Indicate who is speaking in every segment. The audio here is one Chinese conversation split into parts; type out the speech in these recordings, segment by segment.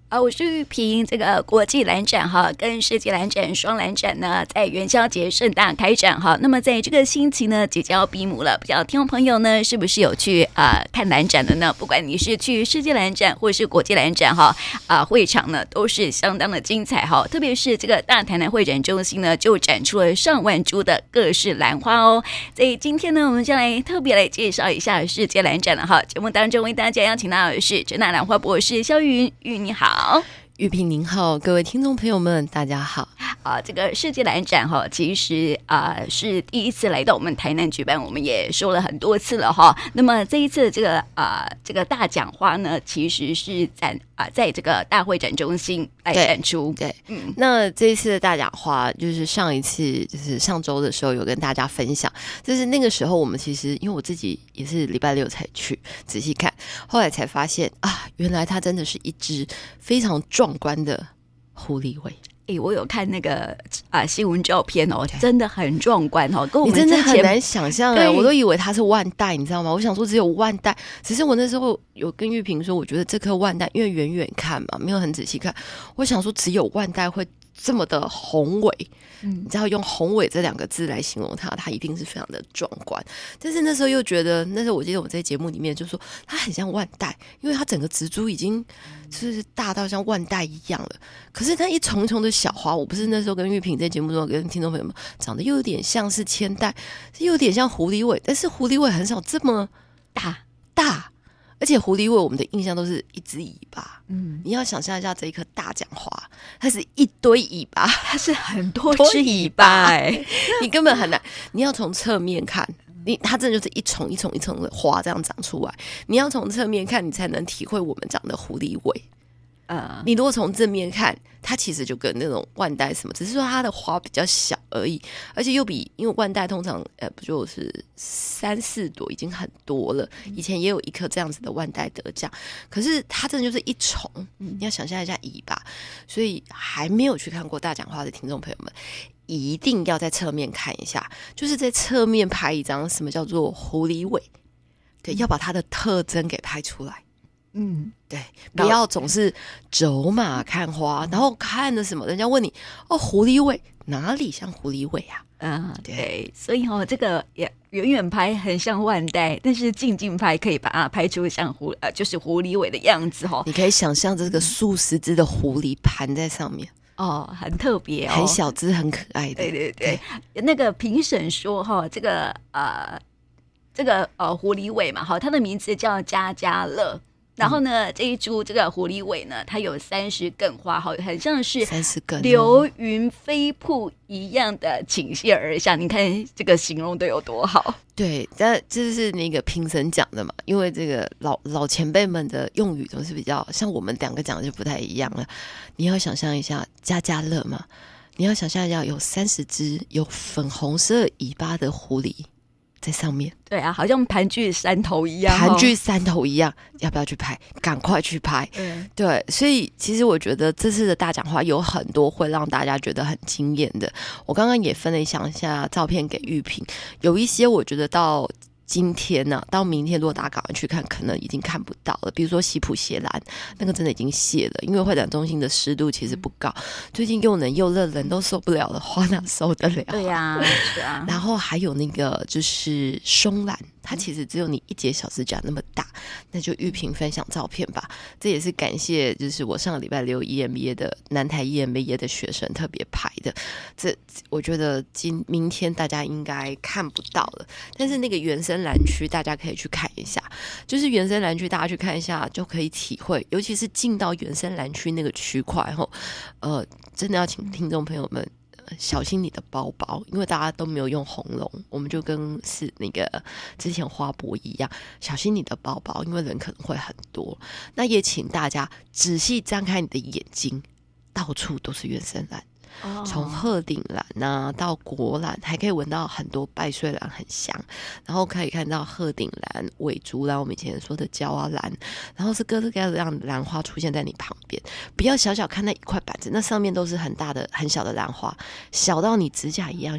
Speaker 1: 我是玉萍。这个国际蓝展哈跟世界蓝展双蓝展呢，在元宵节盛大开展哈。那么在这个星期呢，即将要闭幕了。不知道听众朋友呢，是不是有去看蓝展的呢？不管你是去世界蓝展或是国际蓝展哈，会场呢都是相当的精彩哈。特别是这个大台南会展中心呢，就展出了上万株的各式兰花哦。所以今天呢，我们就来特别来介绍一下世界蓝展了哈。节目当中为大家邀请到的是陈大兰花博士萧云玉，你好。
Speaker 2: 玉萍您好，各位听众朋友们大家好。
Speaker 1: 这个世界蓝展哈，其实是第一次来到我们台南举办，我们也说了很多次了哈。那么这一次这个大奖花呢，其实是在这个大会展中心来展出。
Speaker 2: 对，那这一次的大奖花，就是上一次就是上周的时候有跟大家分享，就是那个时候我们其实因为我自己也是礼拜六才去仔细看，后来才发现原来它真的是一只非常壮观的狐狸尾。
Speaker 1: 我有看那个新闻照片哦，真的很壮观哦，跟我们
Speaker 2: 你真的很难想象我都以为它是万代，你知道吗？我想说只有万代，只是我那时候有跟玉萍说，我觉得这颗万代，因为远远看嘛，没有很仔细看，我想说只有万代会这么的宏伟，你知道用宏伟这两个字来形容它一定是非常的壮观。但是那时候又觉得，那时候我记得我在节目里面就说它很像万代，因为它整个植株已经就是大到像万代一样了。可是它一重重的小花，我不是那时候跟玉萍在节目中跟听众朋友们长得又有点像是千代，又有点像狐狸尾，但是狐狸尾很少这么大。而且狐狸尾我们的印象都是一只尾巴，你要想象一下这一颗大奖花，它是一堆尾巴，
Speaker 1: 它是很多只尾巴
Speaker 2: 你根本很难，你要从侧面看，它真的就是一重一重一重的花这样长出来，你要从侧面看，你才能体会我们长的狐狸尾。你如果从正面看，它其实就跟那种万代什么，只是说它的花比较小而已，而且又比因为万代通常不就是3-4朵已经很多了，以前也有一颗这样子的万代得奖，可是它真的就是一重，你要想象一下尾巴，所以还没有去看过大奖花的听众朋友们，一定要在侧面看一下，就是在侧面拍一张什么叫做狐狸尾，对，要把它的特征给拍出来。对，不要总是走马看花，然后看了什么，人家问你狐狸尾哪里像狐狸尾啊？
Speaker 1: 对，所以这个也远远拍很像万代，但是近拍可以把它拍出像就是狐狸尾的样子你
Speaker 2: 可以想象这个数十只的狐狸盘在上面
Speaker 1: 很特别
Speaker 2: 很小只很可爱的。
Speaker 1: 对，那个评审说这个狐狸尾嘛它的名字叫加加乐。然后呢，这一株这个狐狸尾呢，它有30根花，很像是
Speaker 2: 30根
Speaker 1: 流云飞瀑一样的倾泻而下。你看这个形容的有多好？
Speaker 2: 对，但这是那个评审讲的嘛，因为这个老前辈们的用语总是比较像我们两个讲的就不太一样了。你要想象一下加加乐嘛，你要想象一下有30只有粉红色尾巴的狐狸在上面，
Speaker 1: 对啊，好像盘踞山头一样，
Speaker 2: 要不要去拍？赶快去拍！对，所以其实我觉得这次的大奖花有很多会让大家觉得很惊艳的。我刚刚也分了一下照片给玉萍，有一些我觉得到今天到明天如果大家赶快去看，可能已经看不到了。比如说西普斜兰，那个真的已经谢了，因为会展中心的湿度其实不高，最近又冷又热，人都受不了了，花哪受得了？
Speaker 1: 对呀，是啊。
Speaker 2: 然后还有那个就是松兰，它其实只有你1节小指甲那么大，那就玉萍分享照片吧。这也是感谢就是我上个礼拜6 EMBA 的南台 EMBA 的学生特别拍的，这我觉得明天大家应该看不到了，但是那个原生蓝区大家可以去看一下，就是原生蓝区大家去看一下就可以体会，尤其是进到原生蓝区那个区块真的要请听众朋友们小心你的包包，因为大家都没有用红龙，我们就跟是那个之前花博一样，小心你的包包，因为人可能会很多。那也请大家仔细张开你的眼睛，到处都是原生兰，从鹤顶兰到国兰，还可以闻到很多拜穗兰，很香。然后可以看到鹤顶兰、尾竹兰，我们以前说的娇啊兰，然后是各式各样的兰花出现在你旁边。不要小小看那一块板子，那上面都是很大的、很小的兰花，小到你指甲一样小。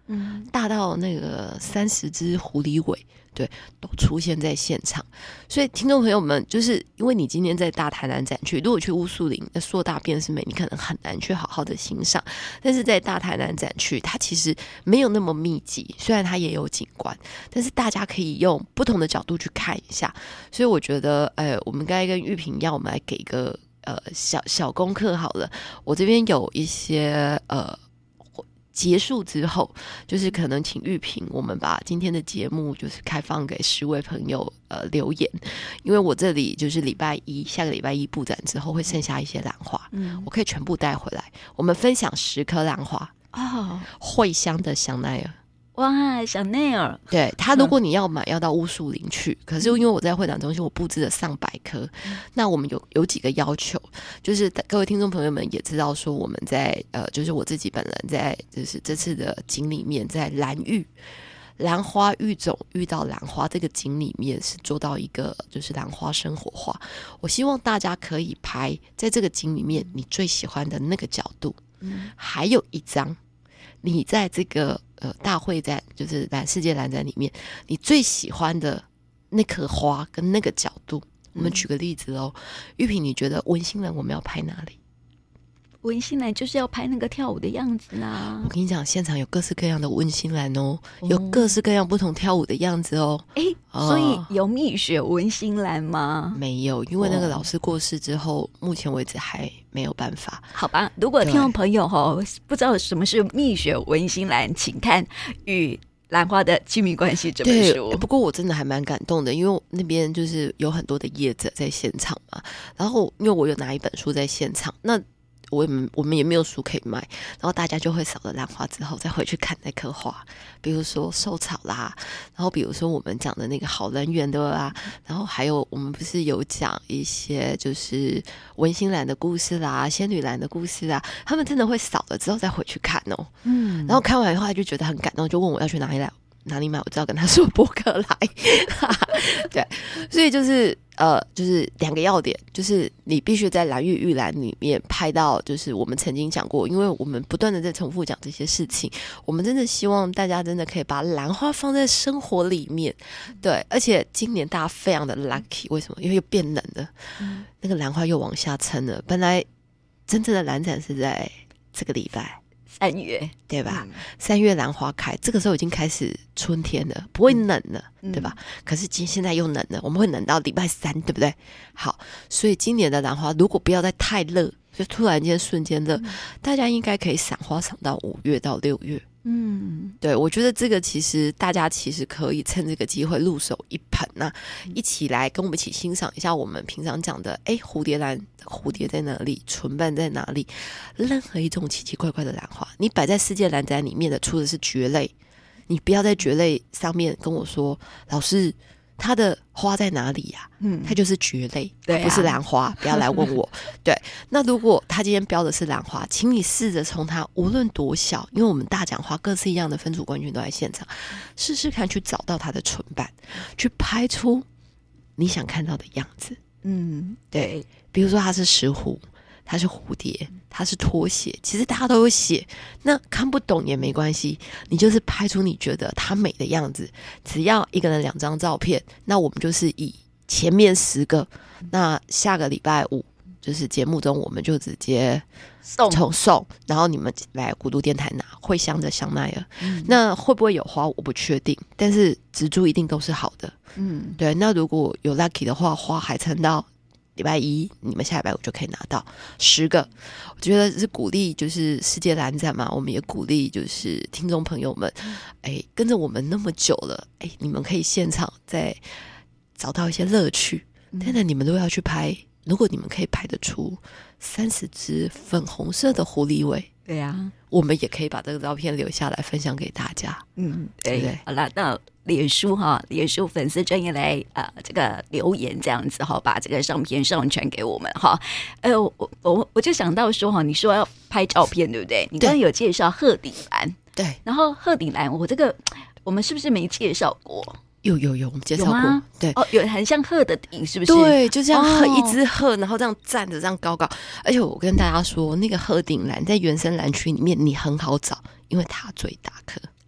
Speaker 2: 大到那个30只狐狸尾，对，都出现在现场。所以听众朋友们，就是因为你今天在大台南展区，如果去乌树林那硕大便是美，你可能很难去好好的欣赏。但是在大台南展区，它其实没有那么密集，虽然它也有景观，但是大家可以用不同的角度去看一下。所以我觉得，我们刚才跟玉萍要，我们来给一个小功课好了。我这边有一些结束之后，就是可能请玉萍，我们把今天的节目就是开放给10位朋友留言，因为我这里就是下个礼拜一布展之后会剩下一些兰花，我可以全部带回来，我们分享10颗兰花茴香的香奈儿。
Speaker 1: 哇，香奈儿，
Speaker 2: 对，它如果你要买，要到乌树林去。可是因为我在会展中心，我布置了上百棵。那我们有几个要求，就是各位听众朋友们也知道，说我们在就是我自己本人在就是这次的景里面，在兰花育种遇到兰花这个景里面，是做到一个就是兰花生活化。我希望大家可以拍在这个景里面你最喜欢的那个角度，还有一张你在这个大会展，就是世界兰展里面，你最喜欢的那棵花跟那个角度。我们举个例子哦，玉萍，你觉得文心兰我们要拍哪里？
Speaker 1: 文心兰就是要拍那个跳舞的样子啊！
Speaker 2: 我跟你讲，现场有各式各样的文心兰哦，有各式各样不同跳舞的样子哦。
Speaker 1: 所以有蜜雪文心兰吗？
Speaker 2: 没有，因为那个老师过世之后，目前为止还没有办法。
Speaker 1: 好吧，如果听众朋友不知道什么是蜜雪文心兰，请看与兰花的亲密关系这本书。
Speaker 2: 不过我真的还蛮感动的，因为那边就是有很多的业者在现场嘛，然后因为我有拿一本书在现场，那我们也没有书可以卖，然后大家就会扫了兰花之后再回去看那棵花，比如说寿草啦，然后比如说我们讲的那个好人缘的啦，然后还有我们不是有讲一些就是文心兰的故事啦、仙女兰的故事啦，他们真的会扫了之后再回去看哦，然后看完以后就觉得很感动，就问我要去哪里买，我只要跟他说博客来对，所以就是2个要点，就是你必须在兰玉兰里面拍到，就是我们曾经讲过，因为我们不断的在重复讲这些事情，我们真的希望大家真的可以把兰花放在生活里面。对，而且今年大家非常的 lucky， 为什么？因为又变冷了，那个兰花又往下沉了。本来真正的兰展是在这个礼拜
Speaker 1: 3月，
Speaker 2: 对吧？3月兰花开，这个时候已经开始春天了，不会冷了，对吧？可是现在又冷了，我们会冷到礼拜3，对不对？好，所以今年的兰花如果不要再太热，就突然间瞬间热，大家应该可以赏花赏到5月到6月。对，我觉得这个其实大家其实可以趁这个机会入手一盆一起来跟我们一起欣赏一下我们平常讲的蝴蝶兰，蝴蝶在哪里，唇瓣在哪里，任何一种奇奇怪怪的兰花，你摆在世界兰展里面的出的是蕨类，你不要在蕨类上面跟我说老师它的花在哪里呀？它就是蕨类，不是兰花，不要来问我。对，那如果他今天标的是兰花，请你试着从它无论多小，因为我们大奖花各式一样的分组冠军都在现场，试试看去找到它的唇瓣，去拍出你想看到的样子。对，比如说它是石斛，它是蝴蝶，它是拖鞋，其实大家都有写，那看不懂也没关系，你就是拍出你觉得它美的样子，只要一个人2张照片，那我们就是以前面10个，那下个礼拜5就是节目中我们就直接送，然后你们来古都电台拿茴香的香奈儿，那会不会有花我不确定，但是植株一定都是好的。对，那如果有 lucky 的话，花还撑到礼拜1，你们下礼拜5就可以拿到10个。我觉得是鼓励，就是世界兰展嘛，我们也鼓励就是听众朋友们，跟着我们那么久了，你们可以现场再找到一些乐趣。但是你们都要去拍，如果你们可以拍得出30只粉红色的狐狸尾，
Speaker 1: 对啊，
Speaker 2: 我们也可以把这个照片留下来分享给大家。对不对？
Speaker 1: 好了，那脸书粉丝专页来这个留言这样子把这个相片上传给我们我就想到说你说要拍照片对不对？你刚刚有介绍鹤顶兰，对，然后鹤顶兰我们是不是没介绍过？有，我们介绍过，对，有很像鹤的顶，是不是？对，就这样一只鹤，然后这样站着，这样高高。而且我跟大家说，那个鹤顶兰在原生兰区里面你很好找，因为它最大颗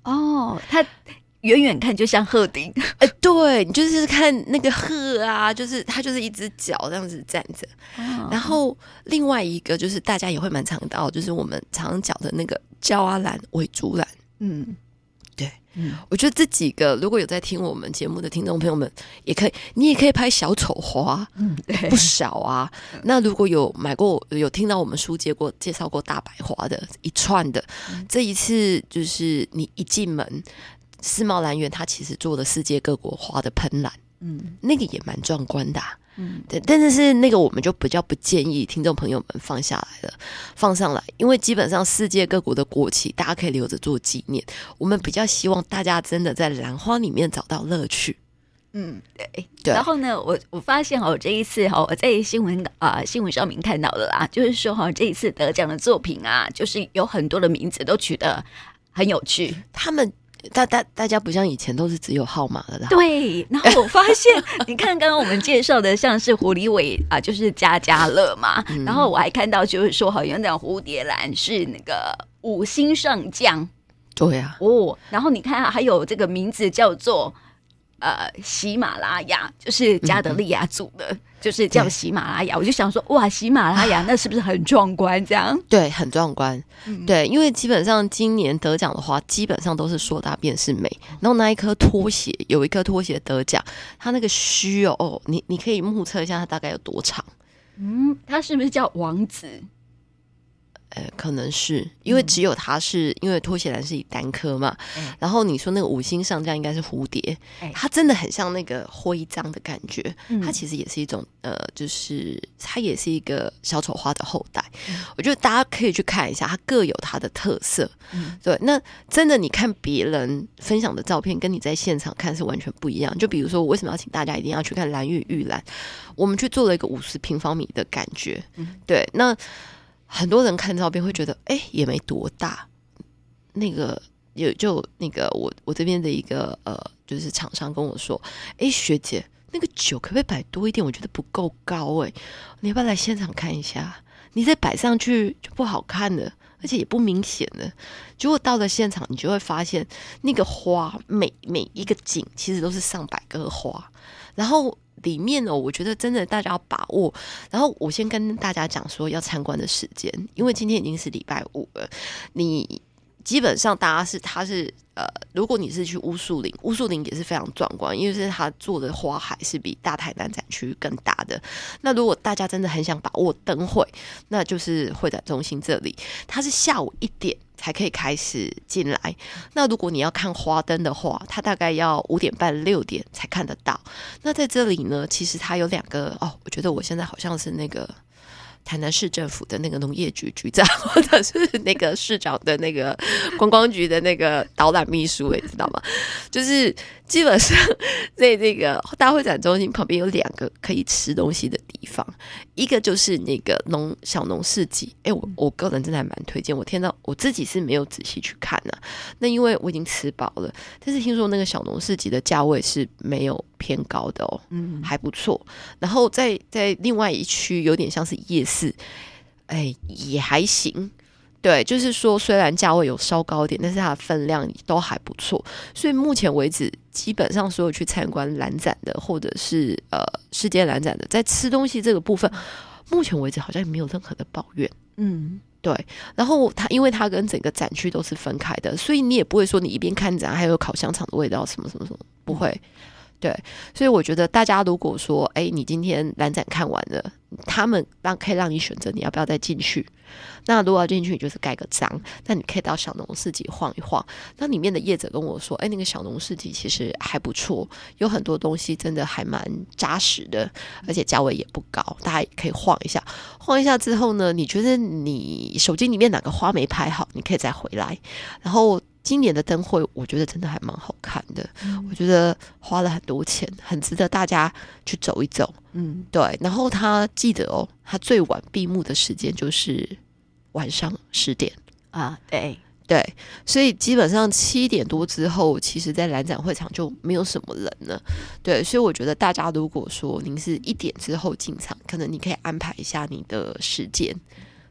Speaker 1: 哦，它远远看就像鹤顶，
Speaker 2: 对，你就是看那个鹤啊，就是它就是一只脚这样子站着。然后另外一个就是大家也会蛮常到，就是我们常讲的那个焦阿兰、尾竹兰。对，我觉得这几个如果有在听我们节目的听众朋友们，你也可以拍小丑花，
Speaker 1: 对，
Speaker 2: 不少啊。那如果有买过、有听到我们书介绍过大白花的一串的，这一次就是你一进门，世贸兰园它其实做了世界各国花的喷篮，那个也蛮壮观的对，但是那个我们就比较不建议听众朋友们放上来，因为基本上世界各国的国旗大家可以留着做纪念，我们比较希望大家真的在兰花里面找到乐趣。
Speaker 1: 对。然后呢，我发现这一次我在新闻上面看到的啦，就是说这一次得奖的作品啊，就是有很多的名字都取得很有趣，
Speaker 2: 他们。大家不像以前都是只有号码的啦。
Speaker 1: 对，然后我发现，你看刚刚我们介绍的像是狐狸尾就是家家乐嘛，然后我还看到就是说好像那种蝴蝶兰是那个5星上将，
Speaker 2: 对啊，
Speaker 1: 然后你看还有这个名字叫做喜马拉雅，就是加德利亚族的，就是叫喜马拉雅。我就想说，哇，喜马拉雅那是不是很壮观？这样
Speaker 2: 对，很壮观。对，因为基本上今年得奖的话，基本上都是硕大便是美。然后那一颗拖鞋，有一颗拖鞋得奖，它那个须你可以目测一下它大概有多长。
Speaker 1: 它是不是叫王子？
Speaker 2: 可能是因为只有它是因为拖鞋兰是以单颗嘛，然后你说那个5星上将应该是蝴蝶，它真的很像那个徽章的感觉，它其实也是一种就是它也是一个小丑花的后代，我觉得大家可以去看一下，它各有它的特色。对，那真的你看别人分享的照片跟你在现场看是完全不一样，就比如说我为什么要请大家一定要去看兰玉玉兰，我们去做了一个50平方米的感觉，对，那很多人看照片会觉得也没多大，那个就那个我这边的一个就是厂商跟我说，学姐那个酒可不可以摆多一点，我觉得不够高你要不要来现场看一下，你再摆上去就不好看了，而且也不明显了。结果到了现场你就会发现那个花每一个景其实都是上百个花，然后里面我觉得真的大家要把握。然后我先跟大家讲说要参观的时间，因为今天已经是礼拜5了，你基本上它是如果你是去乌树林也是非常壮观，因为是它做的花海是比大台南展区更大的。那如果大家真的很想把握灯会，那就是会展中心这里，它是下午1点才可以开始进来。那如果你要看花灯的话，它大概要5点半6点才看得到。那在这里呢，其实它有2个我觉得我现在好像是那个台南市政府的那个农业局局长，或者是那个市长的那个观光局的那个导览秘书，你知道吗？就是基本上在这个大会展中心旁边有2个可以吃东西的地方，一个就是那个小农市集，我个人真的还蛮推荐，我自己是没有仔细去看那因为我已经吃饱了，但是听说那个小农市集的价位是没有偏高的还不错。然后在另外一区有点像是夜市，也还行。对，就是说虽然价位有稍高一点，但是它的分量都还不错，所以目前为止基本上所有去参观兰展的或者是世界兰展的，在吃东西这个部分目前为止好像也没有任何的抱怨。对，然后因为它跟整个展区都是分开的，所以你也不会说你一边看展还有烤香肠的味道什么什么什么，不会。对，所以我觉得大家如果说你今天兰展看完了，他们可以让你选择你要不要再进去。那如果要进去，你就是盖个章，那你可以到小农市集晃一晃。那里面的业者跟我说，那个小农市集其实还不错，有很多东西真的还蛮扎实的，而且价位也不高，大家也可以晃一下。晃一下之后呢，你觉得你手机里面哪个花没拍好，你可以再回来。然后今年的灯会我觉得真的还蛮好看的，我觉得花了很多钱，很值得大家去走一走。对，然后他记得他最晚闭幕的时间就是晚上10点对，所以基本上7点多之后，其实在兰展会场就没有什么人了。对，所以我觉得大家如果说您是1点之后进场，可能你可以安排一下你的时间。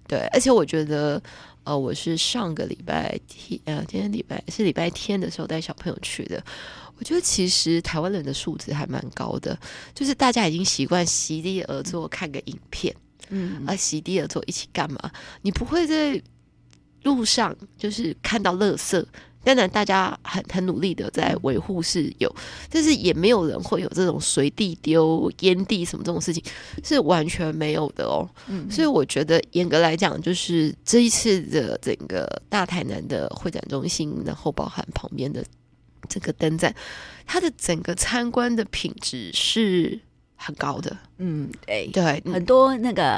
Speaker 2: 对，而且我觉得我是上个礼拜天今天礼拜天的时候带小朋友去的。我觉得其实台湾人的素质还蛮高的，就是大家已经习惯席地而坐看个影片，席地而坐一起干嘛？你不会在路上就是看到垃圾，当然大家很努力的在维护是有，但是也没有人会有这种随地丢烟蒂什么这种事情，是完全没有的哦。所以我觉得严格来讲，就是这一次的整个大台南的会展中心，然后包含旁边的这个灯展，它的整个参观的品质是很高的。对，
Speaker 1: 很多那个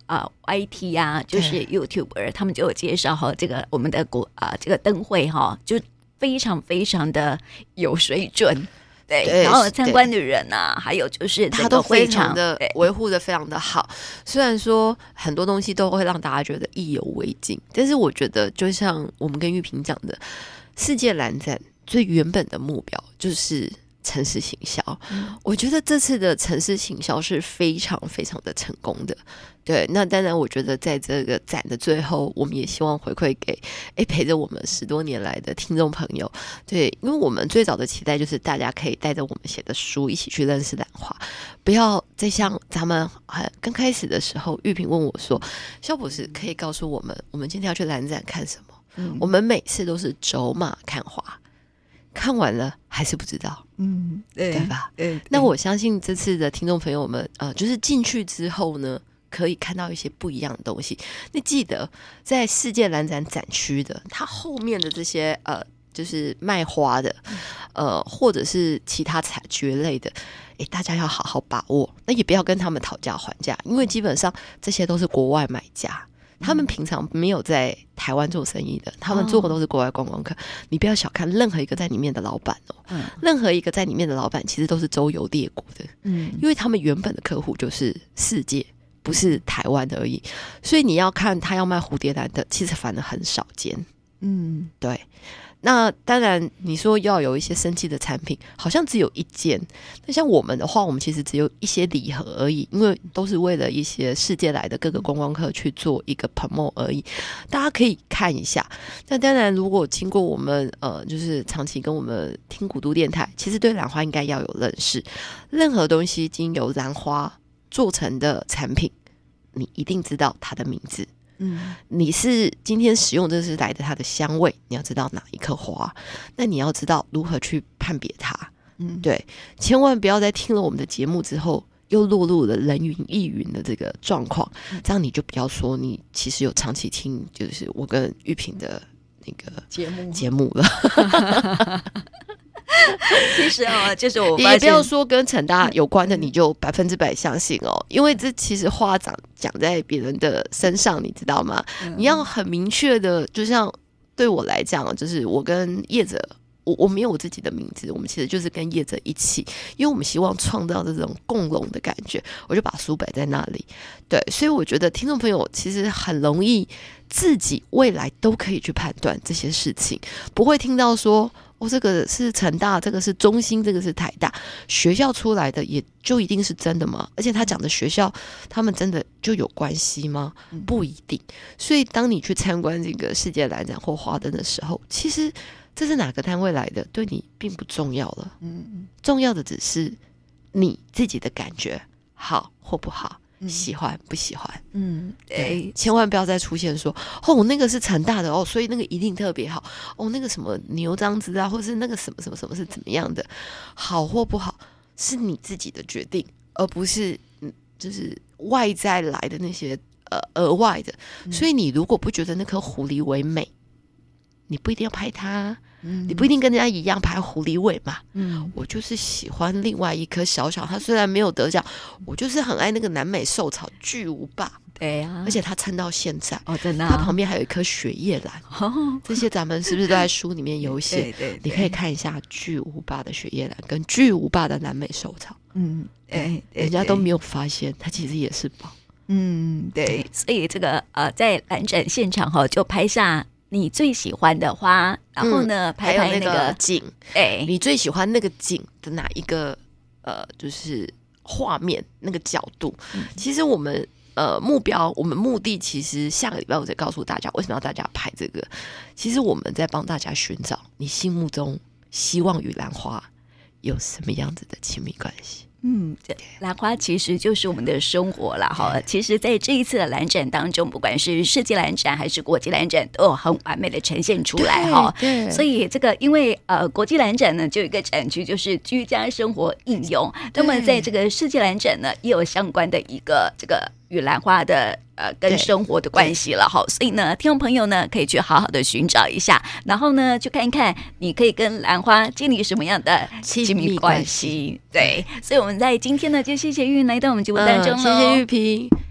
Speaker 1: YT 啊，就是 YouTuber， 他们就有介绍这个我们的这个灯会就非常非常的有水准。对，然后参观的人啊，还有就是
Speaker 2: 他都非常的维护的非常的好。虽然说很多东西都会让大家觉得意犹未尽，但是我觉得就像我们跟玉萍讲的，世界蓝展最原本的目标就是城市行销。我觉得这次的城市行销是非常非常的成功的。对，那当然我觉得在这个展的最后，我们也希望回馈给陪着我们10多年来的听众朋友。对，因为我们最早的期待就是大家可以带着我们写的书一起去认识兰花，不要再像咱们刚开始的时候，玉萍问我说，萧博士可以告诉我们今天要去兰展看什么？我们每次都是走马看花，看完了还是不知道，对吧？那我相信这次的听众朋友们，就是进去之后呢，可以看到一些不一样的东西。你记得在世界蓝展展区的，它后面的这些就是卖花的，或者是其他采蕨类的，大家要好好把握。那也不要跟他们讨价还价，因为基本上这些都是国外买家。他们平常没有在台湾做生意的，他们做的都是国外观光客。你不要小看任何一个在里面的老板任何一个在里面的老板其实都是周游列国的，因为他们原本的客户就是世界，不是台湾的而已。所以你要看他要卖蝴蝶兰的，其实反而很少见。对。那当然你说要有一些生气的产品，好像只有一件。那像我们的话，我们其实只有一些礼盒而已，因为都是为了一些世界来的各个观光客去做一个 promote 而已，大家可以看一下。那当然如果经过我们就是长期跟我们听古都电台，其实对兰花应该要有认识。任何东西经由兰花做成的产品，你一定知道它的名字。你是今天使用这是来的它的香味，你要知道哪一颗花，那你要知道如何去判别它。对，千万不要在听了我们的节目之后又落入了人云亦云的这个状况，这样你就不要说你其实有长期听就是我跟玉萍的那个节目了。
Speaker 1: 其实就是我
Speaker 2: 也不要说跟成大有关的你就100%相信因为这其实话讲在别人的身上，你知道吗？你要很明确的，就像对我来讲，就是我跟业者，我没有我自己的名字，我们其实就是跟业者一起，因为我们希望创造这种共荣的感觉，我就把书摆在那里。对，所以我觉得听众朋友其实很容易自己未来都可以去判断这些事情，不会听到说这个是成大，这个是中兴，这个是台大，学校出来的也就一定是真的吗？而且他讲的学校，他们真的就有关系吗？不一定。所以当你去参观这个世界蓝展或花灯的时候，其实这是哪个单位来的，对你并不重要了。重要的只是你自己的感觉好或不好。喜欢不喜欢？对，千万不要再出现说那个是成大的所以那个一定特别好那个什么牛樟芝啊，或是那个什么什么什么是怎么样的，好或不好是你自己的决定，而不是就是外在来的那些额外的。所以你如果不觉得那颗狐狸尾美，你不一定要拍它。你不一定跟人家一样拍狐狸尾嘛。我就是喜欢另外一颗小小，它虽然没有得奖，我就是很爱那个南美寿草巨无霸。
Speaker 1: 对啊，
Speaker 2: 而且它撑到现在
Speaker 1: 真的
Speaker 2: 它旁边还有一颗雪叶兰这些咱们是不是都在书里面有写？对，你可以看一下巨无霸的雪叶兰跟巨无霸的南美寿草。人家都没有发现它其实也是宝。
Speaker 1: 对，所以这个在蓝展现场就拍下你最喜欢的花，然后呢，拍那个
Speaker 2: 景，你最喜欢那个景的哪一个就是画面那个角度？其实我们目标，我们目的其实下个礼拜我再告诉大家为什么要大家拍这个。其实我们在帮大家寻找你心目中希望与兰花有什么样子的亲密关系。
Speaker 1: 兰花其实就是我们的生活啦哈。其实在这一次的兰展当中，不管是世界兰展还是国际兰展，都有很完美的呈现出来哈。所以这个因为国际兰展呢就有一个展区就是居家生活应用，那么在这个世界兰展呢也有相关的一个这个与兰花的跟生活的关系了哈。所以呢听众朋友呢可以去好好的寻找一下，然后呢去看一看你可以跟兰花建立什么样的亲密关系。对，所以我们在今天呢就谢谢玉云来到我们节目当中，
Speaker 2: 谢谢玉萍。